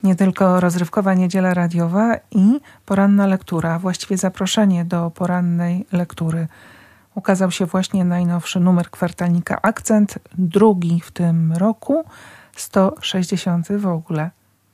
Nie tylko rozrywkowa niedziela radiowa i poranna lektura, właściwie zaproszenie do porannej lektury. Ukazał się właśnie najnowszy numer kwartalnika Akcent, drugi w tym roku, 160 w ogóle.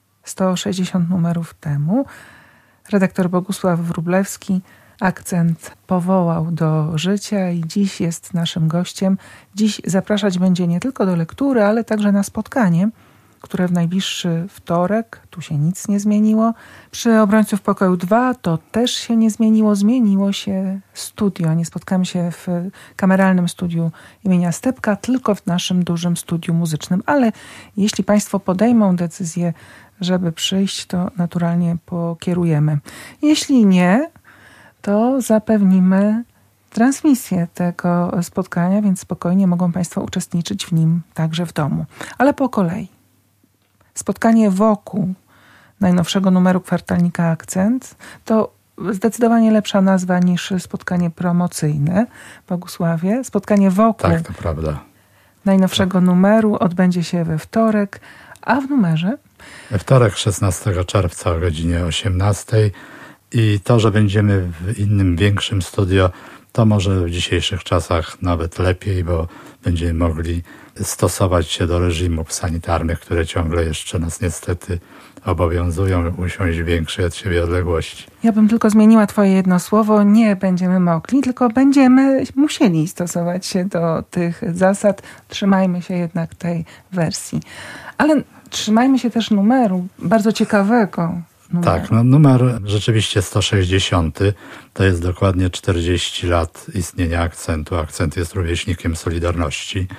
160 numerów temu. Redaktor Bogusław Wróblewski Akcent powołał do życia i dziś jest naszym gościem. Dziś zapraszać będzie nie tylko do lektury, ale także na spotkanie, które w najbliższy wtorek, tu się nic nie zmieniło. Przy Obrońców Pokoju 2 to też się nie zmieniło. Zmieniło się studio. Nie spotkamy się w kameralnym studiu imienia Stepka, tylko w naszym dużym studiu muzycznym. Ale jeśli Państwo podejmą decyzję, żeby przyjść, to naturalnie pokierujemy. Jeśli nie, to zapewnimy transmisję tego spotkania, więc spokojnie mogą Państwo uczestniczyć w nim także w domu. Ale po kolei. Spotkanie wokół najnowszego numeru kwartalnika Akcent to zdecydowanie lepsza nazwa niż spotkanie promocyjne. Bogusławie, spotkanie wokół tak, to prawda. Najnowszego numeru odbędzie się we wtorek, a w numerze? We wtorek 16 czerwca o godzinie 18 i to, że będziemy w innym, większym studio, to może w dzisiejszych czasach nawet lepiej, bo będziemy mogli stosować się do reżimów sanitarnych, które ciągle jeszcze nas niestety obowiązują, usiąść w większej od siebie odległości. Ja bym tylko zmieniła Twoje jedno słowo. Nie będziemy mogli, tylko będziemy musieli stosować się do tych zasad. Trzymajmy się jednak tej wersji. Ale trzymajmy się też numeru, bardzo ciekawego. Tak, numer rzeczywiście 160, to jest dokładnie 40 lat istnienia Akcentu. Akcent jest rówieśnikiem Solidarności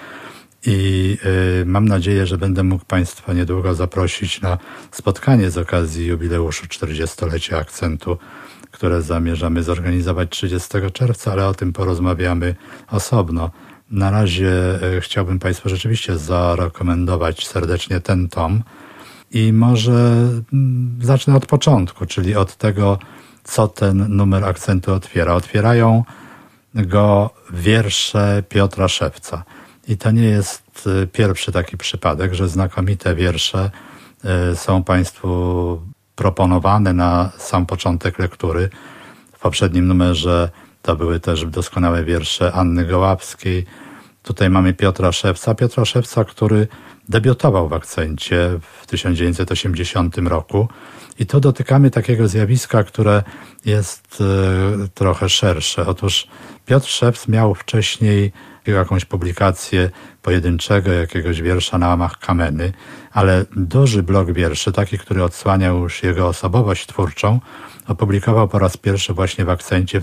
i mam nadzieję, że będę mógł Państwa niedługo zaprosić na spotkanie z okazji jubileuszu 40-lecia Akcentu, które zamierzamy zorganizować 30 czerwca, ale o tym porozmawiamy osobno. Na razie chciałbym Państwu rzeczywiście zarekomendować serdecznie ten tom. I może zacznę od początku, czyli od tego, co ten numer Akcentu otwiera. Otwierają go wiersze Piotra Szewca. I to nie jest pierwszy taki przypadek, że znakomite wiersze są Państwu proponowane na sam początek lektury. W poprzednim numerze to były też doskonałe wiersze Anny Gołapskiej. Tutaj mamy Piotra Szewca, który debiutował w Akcencie w 1980 roku i tu dotykamy takiego zjawiska, które jest trochę szersze. Otóż Piotr Szewc miał wcześniej jakąś publikację pojedynczego jakiegoś wiersza na łamach Kameny, ale duży blok wierszy, taki, który odsłaniał już jego osobowość twórczą, opublikował po raz pierwszy właśnie w Akcencie w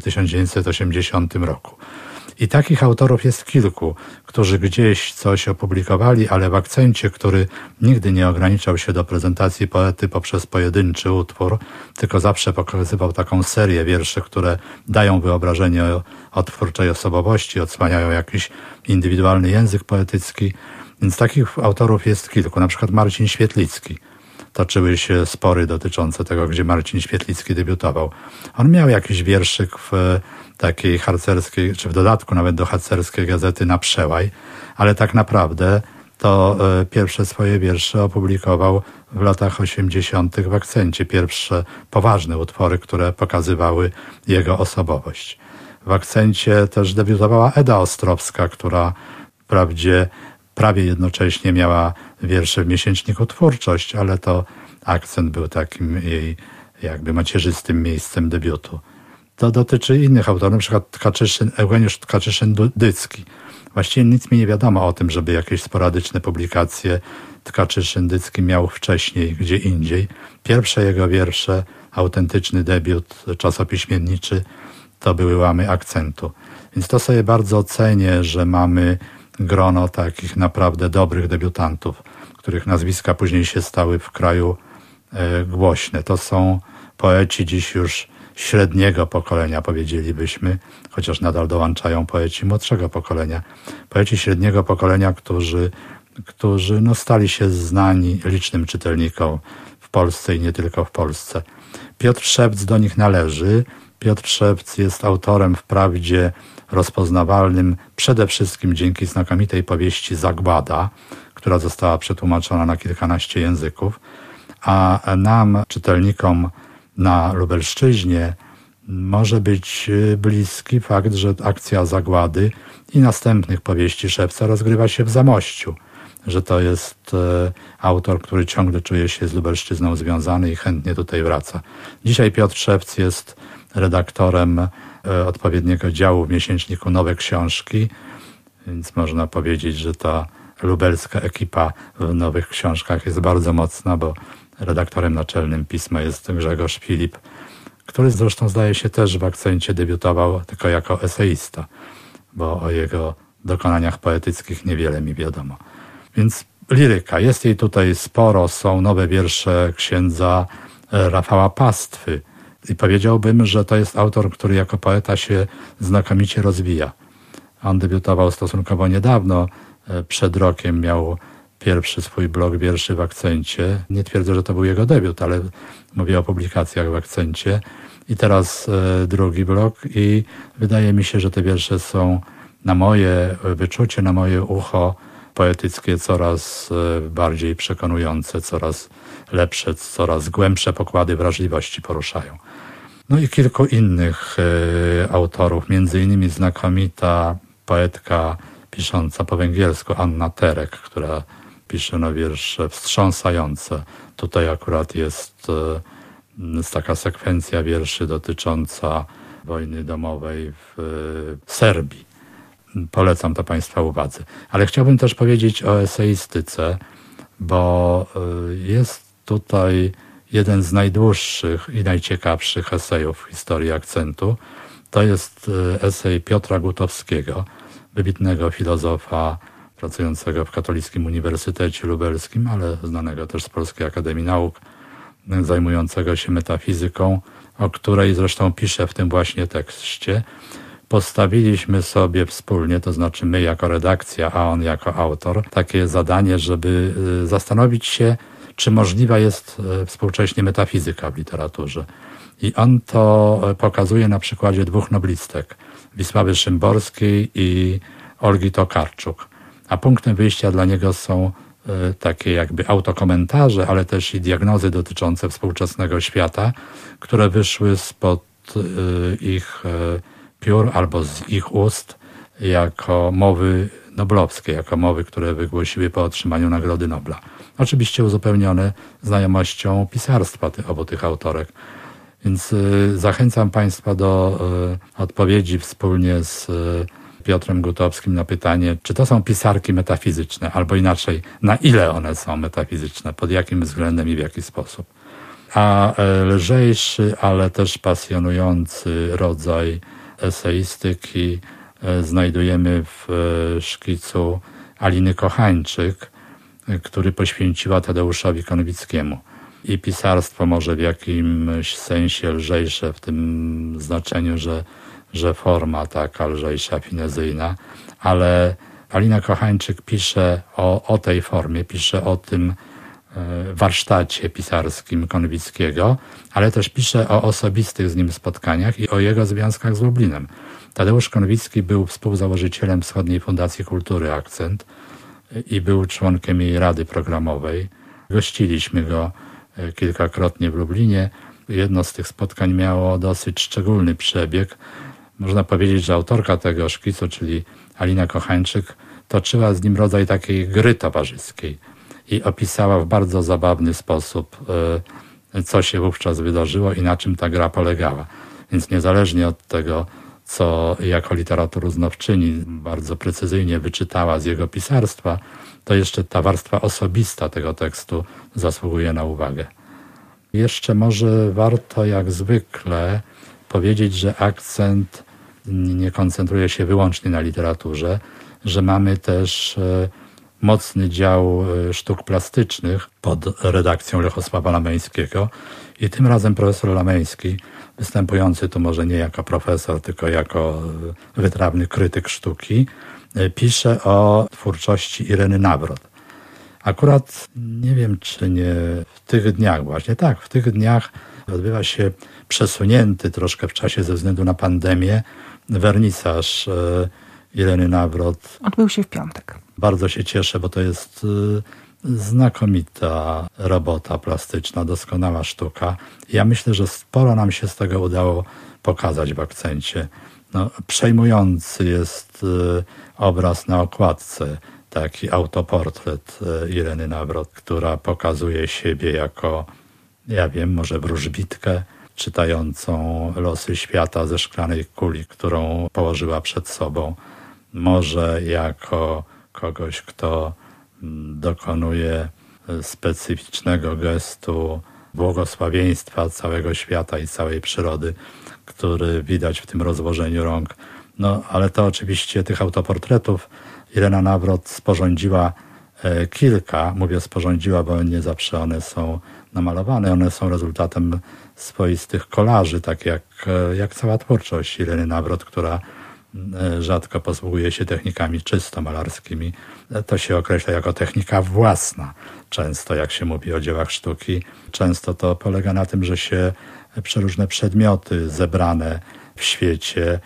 1980 roku. I takich autorów jest kilku, którzy gdzieś coś opublikowali, ale w Akcencie, który nigdy nie ograniczał się do prezentacji poety poprzez pojedynczy utwór, tylko zawsze pokazywał taką serię wierszy, które dają wyobrażenie o twórczej osobowości, odsłaniają jakiś indywidualny język poetycki. Więc takich autorów jest kilku, na przykład Marcin Świetlicki. Toczyły się spory dotyczące tego, gdzie Marcin Świetlicki debiutował. On miał jakiś wierszyk w takiej harcerskiej, czy w dodatku nawet do harcerskiej gazety Na Przełaj, ale tak naprawdę to pierwsze swoje wiersze opublikował w latach 80. w Akcencie. Pierwsze poważne utwory, które pokazywały jego osobowość. W Akcencie też debiutowała Eda Ostrowska, która wprawdzie prawie jednocześnie miała wiersze w miesięczniku Twórczość, ale to Akcent był takim jej jakby macierzystym miejscem debiutu. To dotyczy innych autorów, na przykład Eugeniusz Tkaczyszyn-Dycki. Właściwie nic mi nie wiadomo o tym, żeby jakieś sporadyczne publikacje Tkaczyszyn-Dycki miał wcześniej, gdzie indziej. Pierwsze jego wiersze, autentyczny debiut czasopiśmienniczy, to były łamy Akcentu. Więc to sobie bardzo cenię, że mamy grono takich naprawdę dobrych debiutantów, których nazwiska później się stały w kraju głośne. To są poeci dziś już średniego pokolenia, powiedzielibyśmy, chociaż nadal dołączają poeci młodszego pokolenia. Poeci średniego pokolenia, którzy stali się znani licznym czytelnikom w Polsce i nie tylko w Polsce. Piotr Szewc do nich należy. Piotr Szewc jest autorem wprawdzie rozpoznawalnym przede wszystkim dzięki znakomitej powieści Zagłada, która została przetłumaczona na kilkanaście języków, a nam, czytelnikom na Lubelszczyźnie, może być bliski fakt, że akcja Zagłady i następnych powieści Szewca rozgrywa się w Zamościu, że to jest autor, który ciągle czuje się z Lubelszczyzną związany i chętnie tutaj wraca. Dzisiaj Piotr Szewc jest redaktorem odpowiedniego działu w miesięczniku Nowe Książki, więc można powiedzieć, że ta lubelska ekipa w Nowych Książkach jest bardzo mocna, bo redaktorem naczelnym pisma jest Grzegorz Filip, który zresztą zdaje się też w Akcencie debiutował tylko jako eseista, bo o jego dokonaniach poetyckich niewiele mi wiadomo. Więc liryka, jest jej tutaj sporo, są nowe wiersze księdza Rafała Pastwy i powiedziałbym, że to jest autor, który jako poeta się znakomicie rozwija. On debiutował stosunkowo niedawno, przed rokiem miał pierwszy swój blok wierszy w Akcencie. Nie twierdzę, że to był jego debiut, ale mówię o publikacjach w Akcencie. I teraz drugi blok i wydaje mi się, że te wiersze są na moje wyczucie, na moje ucho poetyckie coraz bardziej przekonujące, coraz lepsze, coraz głębsze pokłady wrażliwości poruszają. No i kilku innych autorów, między innymi znakomita poetka pisząca po węgiersku Anna Terek, która pisze wiersze wstrząsające. Tutaj akurat jest taka sekwencja wierszy dotycząca wojny domowej w Serbii. Polecam to Państwa uwadze. Ale chciałbym też powiedzieć o eseistyce, bo jest tutaj jeden z najdłuższych i najciekawszych esejów w historii Akcentu. To jest esej Piotra Gutowskiego, wybitnego filozofa pracującego w Katolickim Uniwersytecie Lubelskim, ale znanego też z Polskiej Akademii Nauk, zajmującego się metafizyką, o której zresztą piszę w tym właśnie tekście. Postawiliśmy sobie wspólnie, to znaczy my jako redakcja, a on jako autor, takie zadanie, żeby zastanowić się, czy możliwa jest współcześnie metafizyka w literaturze. I on to pokazuje na przykładzie dwóch noblistek, Wisławy Szymborskiej i Olgi Tokarczuk. A punktem wyjścia dla niego są takie jakby autokomentarze, ale też i diagnozy dotyczące współczesnego świata, które wyszły spod ich piór albo z ich ust jako mowy noblowskie, jako mowy, które wygłosiły po otrzymaniu Nagrody Nobla. Oczywiście uzupełnione znajomością pisarstwa obu tych autorek. Więc zachęcam Państwa do odpowiedzi wspólnie z Piotrem Gutowskim na pytanie, czy to są pisarki metafizyczne, albo inaczej, na ile one są metafizyczne, pod jakim względem i w jaki sposób. A lżejszy, ale też pasjonujący rodzaj eseistyki znajdujemy w szkicu Aliny Kochańczyk, który poświęciła Tadeuszowi Konwickiemu. I pisarstwo może w jakimś sensie lżejsze w tym znaczeniu, że forma taka lżejsza, finezyjna, ale Alina Kochańczyk pisze o tej formie, pisze o tym warsztacie pisarskim Konwickiego, ale też pisze o osobistych z nim spotkaniach i o jego związkach z Lublinem. Tadeusz Konwicki był współzałożycielem Wschodniej Fundacji Kultury Akcent i był członkiem jej rady programowej. Gościliśmy go kilkakrotnie w Lublinie. Jedno z tych spotkań miało dosyć szczególny przebieg. Można powiedzieć, że autorka tego szkicu, czyli Alina Kochańczyk, toczyła z nim rodzaj takiej gry towarzyskiej i opisała w bardzo zabawny sposób, co się wówczas wydarzyło i na czym ta gra polegała. Więc niezależnie od tego, co jako literaturoznawczyni bardzo precyzyjnie wyczytała z jego pisarstwa, to jeszcze ta warstwa osobista tego tekstu zasługuje na uwagę. Jeszcze może warto jak zwykle powiedzieć, że Akcent nie koncentruje się wyłącznie na literaturze, że mamy też mocny dział sztuk plastycznych pod redakcją Lechosława Lameńskiego i tym razem profesor Lameński, występujący tu może nie jako profesor, tylko jako wytrawny krytyk sztuki, pisze o twórczości Ireny Nawrot. Akurat nie wiem, czy nie w tych dniach właśnie, tak, w tych dniach odbywa się przesunięty troszkę w czasie ze względu na pandemię wernisaż Ireny Nawrot. Odbył się w piątek. Bardzo się cieszę, bo to jest Znakomita robota plastyczna, doskonała sztuka. Ja myślę, że sporo nam się z tego udało pokazać w akcencie. Przejmujący jest obraz na okładce, taki autoportret Ireny Nawrot, która pokazuje siebie jako, może wróżbitkę czytającą losy świata ze szklanej kuli, którą położyła przed sobą. Może jako kogoś, kto dokonuje specyficznego gestu błogosławieństwa całego świata i całej przyrody, który widać w tym rozłożeniu rąk. Ale to oczywiście tych autoportretów Irena Nawrot sporządziła kilka. Mówię sporządziła, bo nie zawsze one są namalowane. One są rezultatem swoistych kolaży, tak jak cała twórczość Ireny Nawrot, która rzadko posługuje się technikami czysto malarskimi. To się określa jako technika własna. Często, jak się mówi o dziełach sztuki, często to polega na tym, że się przeróżne przedmioty zebrane w świecie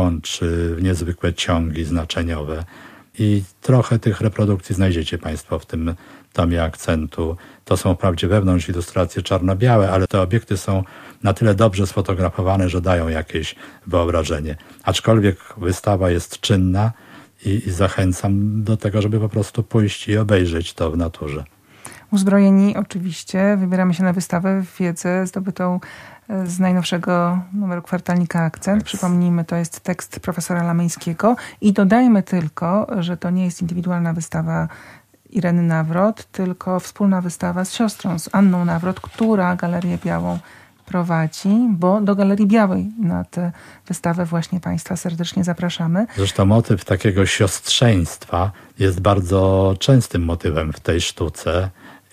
łączy w niezwykłe ciągi znaczeniowe. I trochę tych reprodukcji znajdziecie Państwo w tym tomie akcentu. To są wprawdzie wewnątrz ilustracje czarno-białe, ale te obiekty są na tyle dobrze sfotografowane, że dają jakieś wyobrażenie. Aczkolwiek wystawa jest czynna i zachęcam do tego, żeby po prostu pójść i obejrzeć to w naturze. Uzbrojeni oczywiście wybieramy się na wystawę w wiedzę zdobytą z najnowszego numeru kwartalnika Akcent. Przypomnijmy, to jest tekst profesora Lamejskiego i dodajmy tylko, że to nie jest indywidualna wystawa Ireny Nawrot, tylko wspólna wystawa z siostrą, z Anną Nawrot, która Galerię Białą prowadzi, bo do Galerii Białej na tę wystawę właśnie Państwa serdecznie zapraszamy. Zresztą motyw takiego siostrzeństwa jest bardzo częstym motywem w tej sztuce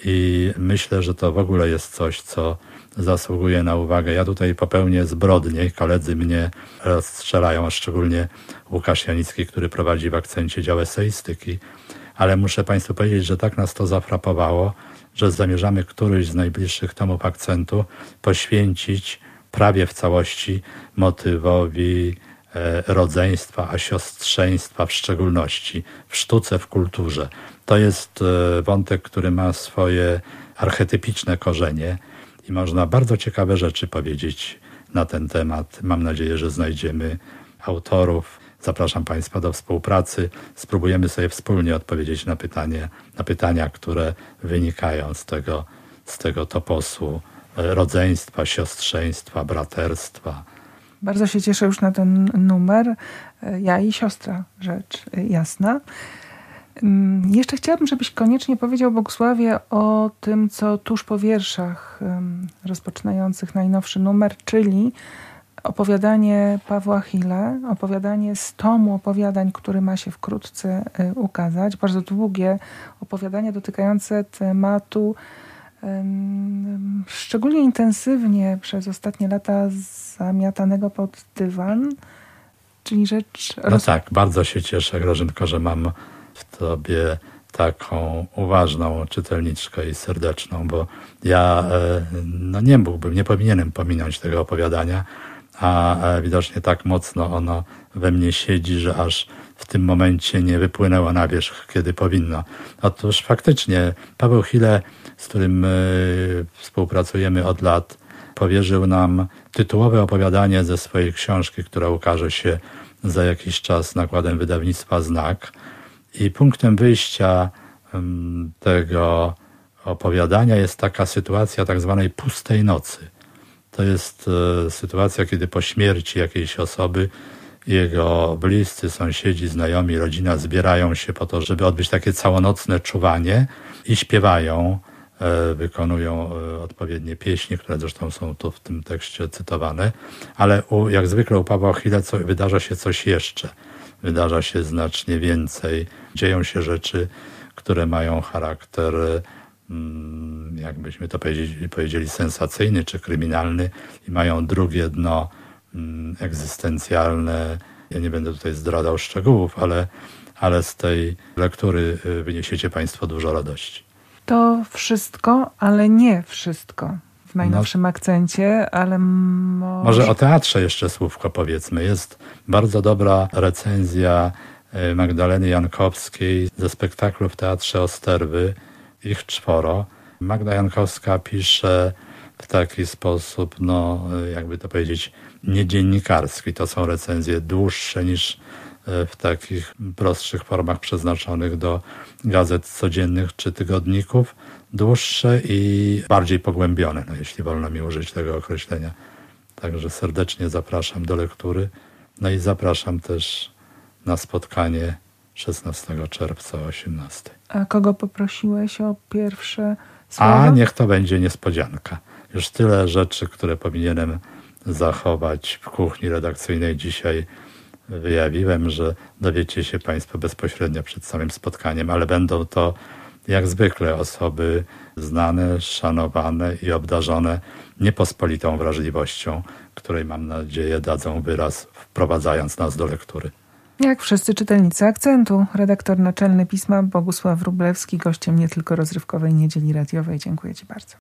i myślę, że to w ogóle jest coś, co zasługuje na uwagę. Ja tutaj popełnię zbrodnię, koledzy mnie rozstrzelają, a szczególnie Łukasz Janicki, który prowadzi w Akcencie dział eseistyki, ale muszę Państwu powiedzieć, że tak nas to zafrapowało, że zamierzamy któryś z najbliższych tomów Akcentu poświęcić prawie w całości motywowi rodzeństwa, a siostrzeństwa w szczególności, w sztuce, w kulturze. To jest wątek, który ma swoje archetypiczne korzenie i można bardzo ciekawe rzeczy powiedzieć na ten temat. Mam nadzieję, że znajdziemy autorów. Zapraszam Państwa do współpracy. Spróbujemy sobie wspólnie odpowiedzieć na pytania, które wynikają z tego toposu rodzeństwa, siostrzeństwa, braterstwa. Bardzo się cieszę już na ten numer. Ja i siostra, rzecz jasna. Jeszcze chciałabym, żebyś koniecznie powiedział, Bogusławie, o tym, co tuż po wierszach rozpoczynających najnowszy numer, czyli opowiadanie Pawła Hille, opowiadanie z tomu opowiadań, który ma się wkrótce ukazać. Bardzo długie opowiadanie dotykające tematu szczególnie intensywnie przez ostatnie lata zamiatanego pod dywan, czyli rzecz... Tak, bardzo się cieszę, Grażynko, że mam w tobie taką uważną czytelniczkę i serdeczną, bo ja nie powinienem pominąć tego opowiadania, a widocznie tak mocno ono we mnie siedzi, że aż w tym momencie nie wypłynęło na wierzch, kiedy powinno. Otóż faktycznie Paweł Hille, z którym współpracujemy od lat, powierzył nam tytułowe opowiadanie ze swojej książki, która ukaże się za jakiś czas nakładem wydawnictwa Znak. I punktem wyjścia tego opowiadania jest taka sytuacja tak zwanej pustej nocy. To jest sytuacja, kiedy po śmierci jakiejś osoby jego bliscy, sąsiedzi, znajomi, rodzina zbierają się po to, żeby odbyć takie całonocne czuwanie i śpiewają, wykonują odpowiednie pieśni, które zresztą są tu w tym tekście cytowane, ale jak zwykle u Pawła Hille wydarza się coś jeszcze. Wydarza się znacznie więcej. Dzieją się rzeczy, które mają charakter, jakbyśmy to powiedzieli, sensacyjny czy kryminalny i mają drugie dno egzystencjalne. Ja nie będę tutaj zdradzał szczegółów, ale z tej lektury wyniesiecie Państwo dużo radości. To wszystko, ale nie wszystko w najnowszym Akcencie, ale może o teatrze jeszcze słówko powiedzmy. Jest bardzo dobra recenzja Magdaleny Jankowskiej ze spektaklu w Teatrze Osterwy ich 4. Magda Jankowska pisze w taki sposób, jakby to powiedzieć, niedziennikarski. To są recenzje dłuższe niż w takich prostszych formach przeznaczonych do gazet codziennych czy tygodników. Dłuższe i bardziej pogłębione, jeśli wolno mi użyć tego określenia. Także serdecznie zapraszam do lektury. I zapraszam też na spotkanie 16 czerwca o 18. A kogo poprosiłeś o pierwsze słowo? Niech to będzie niespodzianka. Już tyle rzeczy, które powinienem zachować w kuchni redakcyjnej dzisiaj wyjawiłem, że dowiecie się Państwo bezpośrednio przed samym spotkaniem, ale będą to jak zwykle osoby znane, szanowane i obdarzone niepospolitą wrażliwością, której mam nadzieję dadzą wyraz, wprowadzając nas do lektury. Jak wszyscy czytelnicy Akcentu, redaktor naczelny pisma Bogusław Wróblewski, gościem nie tylko rozrywkowej Niedzieli Radiowej. Dziękuję Ci bardzo.